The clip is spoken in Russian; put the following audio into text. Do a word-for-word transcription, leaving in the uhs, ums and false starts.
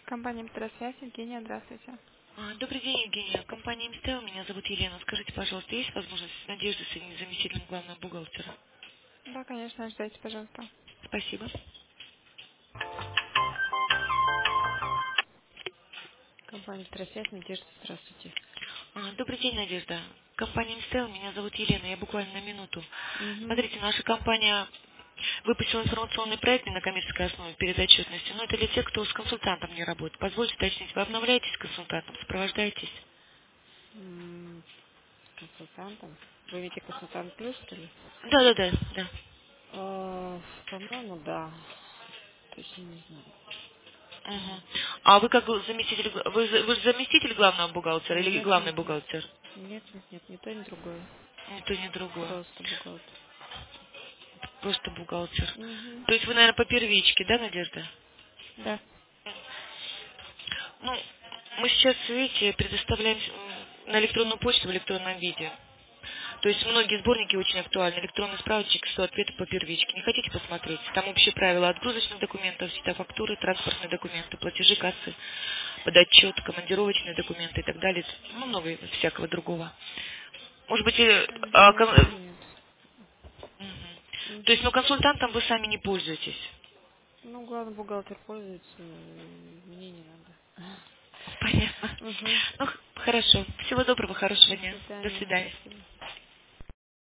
Компания Петросвязь, Евгения, здравствуйте. А, Добрый день, Евгения. Компания МСТ, меня зовут Елена. Скажите, пожалуйста, есть возможность с Надеждой соединить с заместителем главного бухгалтера? Да, конечно, ждайте, пожалуйста. Спасибо. Компания Петросвязь, Надежда, здравствуйте. А, Добрый день, Надежда. Компания МСТ, меня зовут Елена. Я буквально на минуту. Угу. Смотрите, наша компания выпустила информационный проект на коммерческой основе перед отчетностью. Но это для тех, кто с консультантом не работает. Позвольте уточнить, вы обновляетесь консультантом, сопровождаетесь? М, С консультантом. Вы видите консультант плюс, что ли? Да, да, да, да. Э, По-моему, да. Точно не знаю. Мгм. А вы как заместитель, г- вы, за- вы же заместитель главного бухгалтера или Нет, главный нет, нет. бухгалтер? Нет, нет, нет, ни то, ни другое. Ни то, ни другое. Просто бухгалтер. Просто бухгалтер. Угу. То есть вы, наверное, по первичке, да, Надежда? Да. Ну, мы сейчас, видите, предоставляем м, на электронную почту в электронном виде. То есть многие сборники очень актуальны. Электронный справочник сто ответов по первичке. Не хотите посмотреть? Там общие правила отгрузочных документов, счета фактуры, транспортные документы, платежи кассы, подотчет, командировочные документы и так далее. Ну, много всякого другого. Может быть, э, а, кон- Наверное, нет. Мгм. То есть, Угу. ну, консультантом вы сами не пользуетесь? Ну, главный бухгалтер пользуется, э, мне не надо. Понятно. Угу. Ну, х- хорошо. Всего доброго, хорошего До дня. До свидания. свидания. Спасибо.